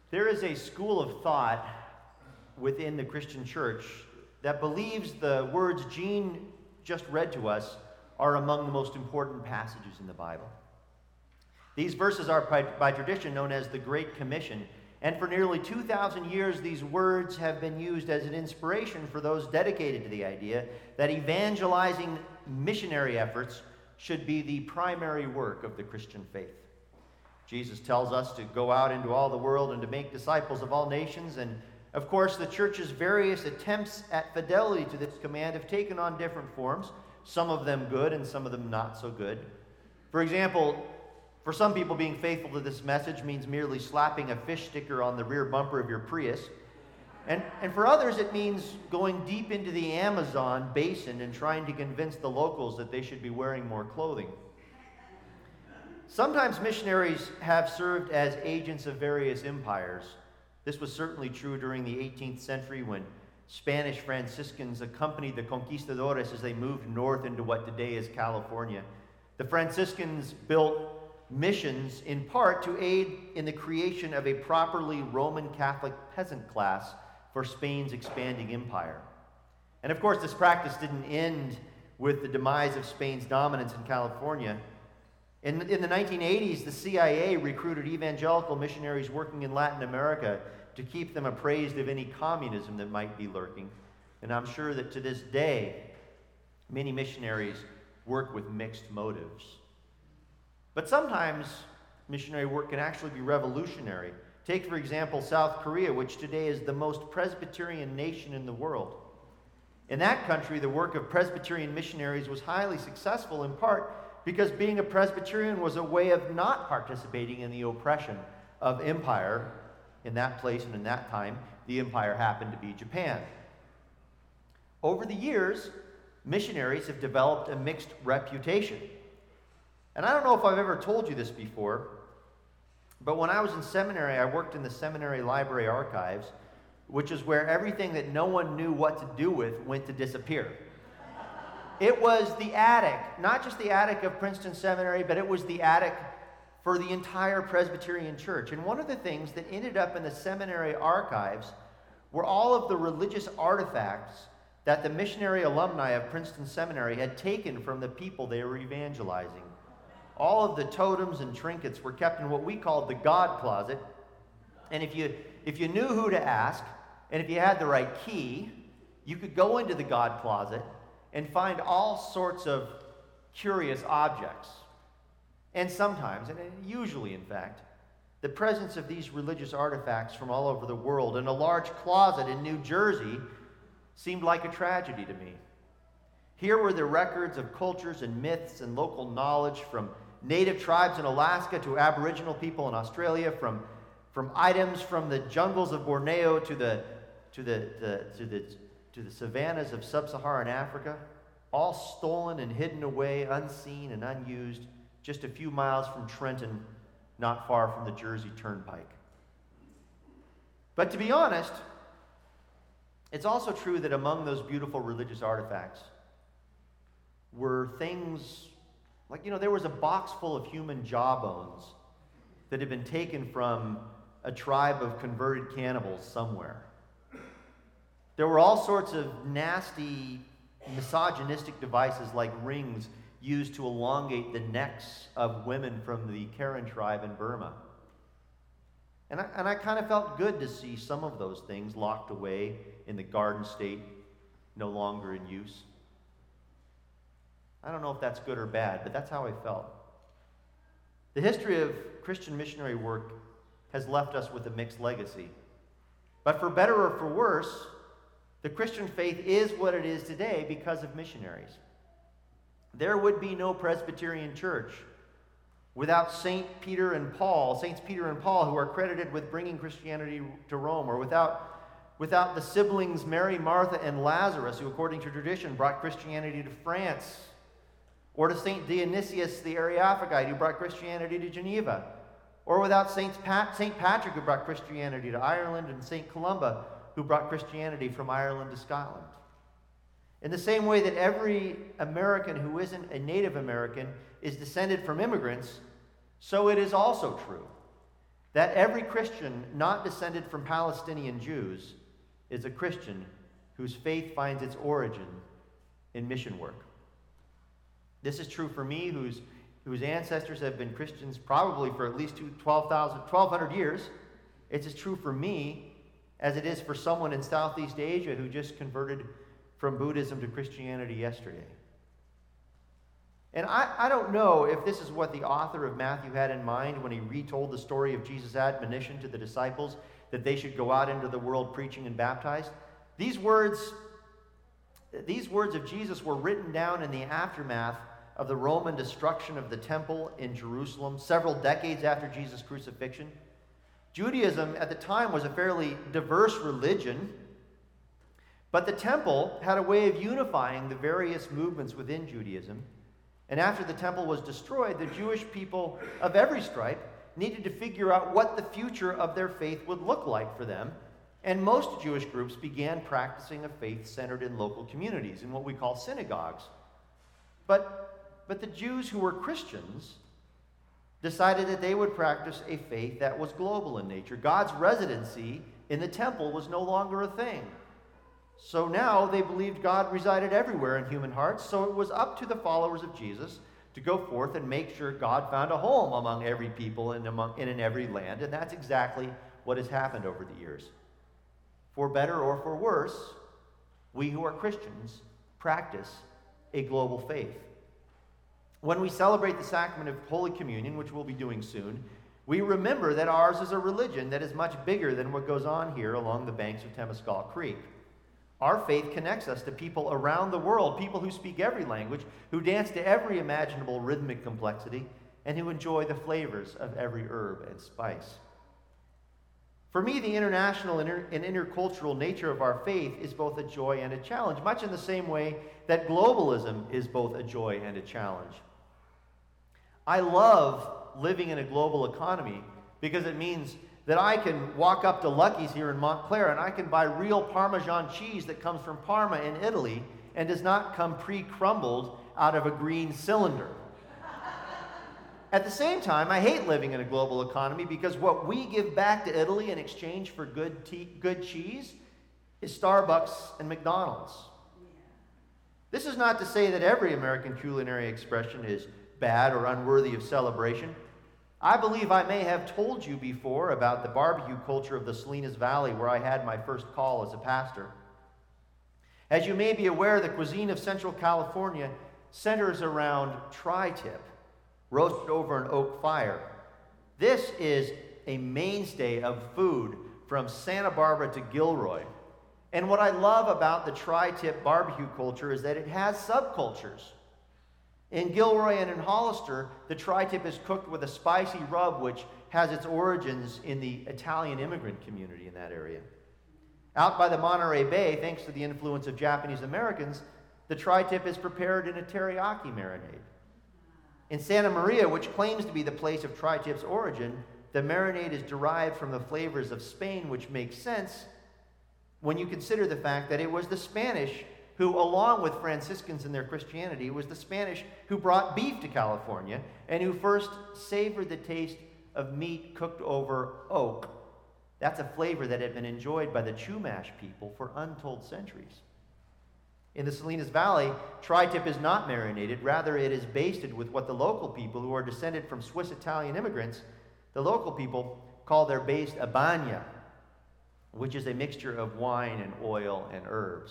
There is a school of thought within the Christian church that believes the words Gene just read to us are among the most important passages in the Bible. These verses are by tradition known as the Great Commission, and for nearly 2,000 years these words have been used as an inspiration for those dedicated to the idea that evangelizing missionary efforts should be the primary work of the Christian faith. Jesus tells us to go out into all the world and to make disciples of all nations, and of course the church's various attempts at fidelity to this command have taken on different forms, some of them good and some of them not so good. For example, for some people, being faithful to this message means merely slapping a fish sticker on the rear bumper of your Prius. And for others, it means going deep into the Amazon basin and trying to convince the locals that they should be wearing more clothing. Sometimes missionaries have served as agents of various empires. This was certainly true during the 18th century when Spanish Franciscans accompanied the conquistadores as they moved north into what today is California. The Franciscans built missions in part to aid in the creation of a properly Roman Catholic peasant class for Spain's expanding empire. And of course, this practice didn't end with the demise of Spain's dominance in California. In the 1980s, the CIA recruited evangelical missionaries working in Latin America to keep them appraised of any communism that might be lurking. And I'm sure that to this day, many missionaries work with mixed motives. But sometimes missionary work can actually be revolutionary. Take, for example, South Korea, which today is the most Presbyterian nation in the world. In that country, the work of Presbyterian missionaries was highly successful, in part because being a Presbyterian was a way of not participating in the oppression of empire. In that place and in that time, the empire happened to be Japan. Over the years, missionaries have developed a mixed reputation. And I don't know if I've ever told you this before, but when I was in seminary, I worked in the seminary library archives, which is where everything that no one knew what to do with went to disappear. It was the attic, not just the attic of Princeton Seminary, but it was the attic for the entire Presbyterian Church. And one of the things that ended up in the seminary archives were all of the religious artifacts that the missionary alumni of Princeton Seminary had taken from the people they were evangelizing. All of the totems and trinkets were kept in what we called the God Closet. And if you knew who to ask, and if you had the right key, you could go into the God Closet and find all sorts of curious objects. And sometimes, and usually in fact, the presence of these religious artifacts from all over the world in a large closet in New Jersey seemed like a tragedy to me. Here were the records of cultures and myths and local knowledge from native tribes in Alaska to Aboriginal people in Australia, from items from the jungles of Borneo to the savannas of sub-Saharan Africa, all stolen and hidden away, unseen and unused, just a few miles from Trenton, not far from the Jersey Turnpike. But to be honest, it's also true that among those beautiful religious artifacts were things like, there was a box full of human jawbones that had been taken from a tribe of converted cannibals somewhere. There were all sorts of nasty, misogynistic devices like rings used to elongate the necks of women from the Karen tribe in Burma. And I kind of felt good to see some of those things locked away in the Garden State, no longer in use. I don't know if that's good or bad, but that's how I felt. The history of Christian missionary work has left us with a mixed legacy. But for better or for worse, the Christian faith is what it is today because of missionaries. There would be no Presbyterian church without Saints Peter and Paul, who are credited with bringing Christianity to Rome, or without the siblings Mary, Martha, and Lazarus, who according to tradition brought Christianity to France, or to St. Dionysius the Areopagite, who brought Christianity to Geneva, or without St. Patrick, who brought Christianity to Ireland, and St. Columba, who brought Christianity from Ireland to Scotland. In the same way that every American who isn't a Native American is descended from immigrants, so it is also true that every Christian not descended from Palestinian Jews is a Christian whose faith finds its origin in mission work. This is true for me, whose ancestors have been Christians probably for at least 1,200 years. It's as true for me as it is for someone in Southeast Asia who just converted from Buddhism to Christianity yesterday. And I don't know if this is what the author of Matthew had in mind when he retold the story of Jesus' admonition to the disciples that they should go out into the world preaching and baptized. These words of Jesus were written down in the aftermath of the Roman destruction of the temple in Jerusalem several decades after Jesus' crucifixion. Judaism at the time was a fairly diverse religion, but the temple had a way of unifying the various movements within Judaism. And after the temple was destroyed, the Jewish people of every stripe needed to figure out what the future of their faith would look like for them. And most Jewish groups began practicing a faith centered in local communities, in what we call synagogues. But the Jews who were Christians decided that they would practice a faith that was global in nature. God's residency in the temple was no longer a thing. So now they believed God resided everywhere in human hearts, so it was up to the followers of Jesus to go forth and make sure God found a home among every people and in every land, and that's exactly what has happened over the years. For better or for worse, we who are Christians practice a global faith. When we celebrate the sacrament of Holy Communion, which we'll be doing soon, we remember that ours is a religion that is much bigger than what goes on here along the banks of Temescal Creek. Our faith connects us to people around the world, people who speak every language, who dance to every imaginable rhythmic complexity, and who enjoy the flavors of every herb and spice. For me, the international and intercultural nature of our faith is both a joy and a challenge, much in the same way that globalism is both a joy and a challenge. I love living in a global economy because it means that I can walk up to Lucky's here in Montclair and I can buy real Parmesan cheese that comes from Parma in Italy and does not come pre-crumbled out of a green cylinder. At the same time, I hate living in a global economy because what we give back to Italy in exchange for good cheese is Starbucks and McDonald's. This is not to say that every American culinary expression is bad or unworthy of celebration. I believe I may have told you before about the barbecue culture of the Salinas Valley where I had my first call as a pastor. As you may be aware, the cuisine of Central California centers around tri-tip, roasted over an oak fire. This is a mainstay of food from Santa Barbara to Gilroy. And what I love about the tri-tip barbecue culture is that it has subcultures. In Gilroy and in Hollister, the tri-tip is cooked with a spicy rub which has its origins in the Italian immigrant community in that area. Out by the Monterey Bay, thanks to the influence of Japanese Americans, the tri-tip is prepared in a teriyaki marinade. In Santa Maria, which claims to be the place of tri-tip's origin, the marinade is derived from the flavors of Spain, which makes sense when you consider the fact that it was the Spanish who, along with Franciscans in their Christianity, was the Spanish who brought beef to California and who first savored the taste of meat cooked over oak. That's a flavor that had been enjoyed by the Chumash people for untold centuries. In the Salinas Valley, tri-tip is not marinated. Rather, it is basted with what the local people, who are descended from Swiss-Italian immigrants, the local people call their baste a bagna, which is a mixture of wine and oil and herbs.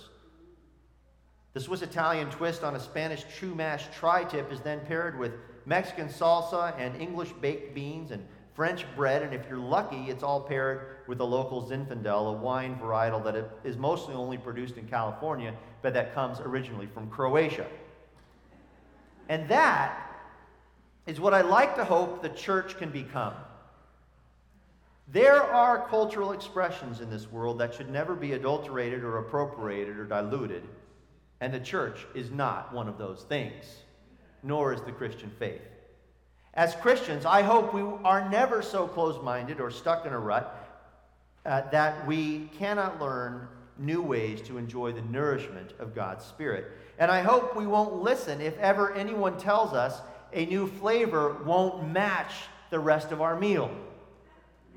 The Swiss-Italian twist on a Spanish Chumash tri-tip is then paired with Mexican salsa and English baked beans and French bread, and if you're lucky, it's all paired with the local Zinfandel, a wine varietal that is mostly only produced in California, but that comes originally from Croatia. And that is what I like to hope the church can become. There are cultural expressions in this world that should never be adulterated or appropriated or diluted. And the church is not one of those things, nor is the Christian faith. As Christians, I hope we are never so closed-minded or stuck in a rut that we cannot learn new ways to enjoy the nourishment of God's Spirit. And I hope we won't listen if ever anyone tells us a new flavor won't match the rest of our meal.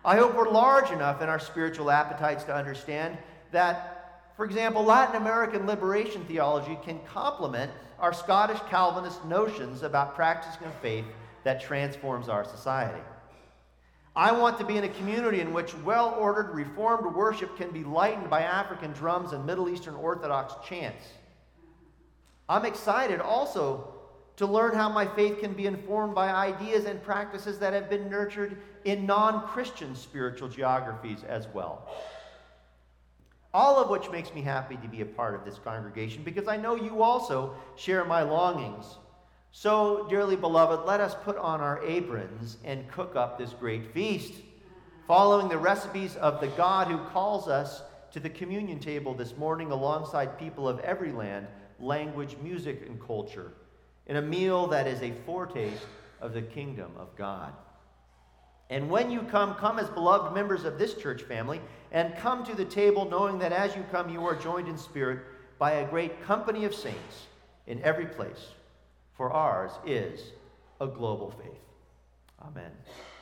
I hope we're large enough in our spiritual appetites to understand that, for example, Latin American liberation theology can complement our Scottish Calvinist notions about practicing a faith that transforms our society. I want to be in a community in which well-ordered Reformed worship can be lightened by African drums and Middle Eastern Orthodox chants. I'm excited also to learn how my faith can be informed by ideas and practices that have been nurtured in non-Christian spiritual geographies as well. All of which makes me happy to be a part of this congregation because I know you also share my longings. So, dearly beloved, let us put on our aprons and cook up this great feast, following the recipes of the God who calls us to the communion table this morning alongside people of every land, language, music, and culture, in a meal that is a foretaste of the kingdom of God. And when you come as beloved members of this church family, and come to the table knowing that as you come, you are joined in spirit by a great company of saints in every place, for ours is a global faith. Amen.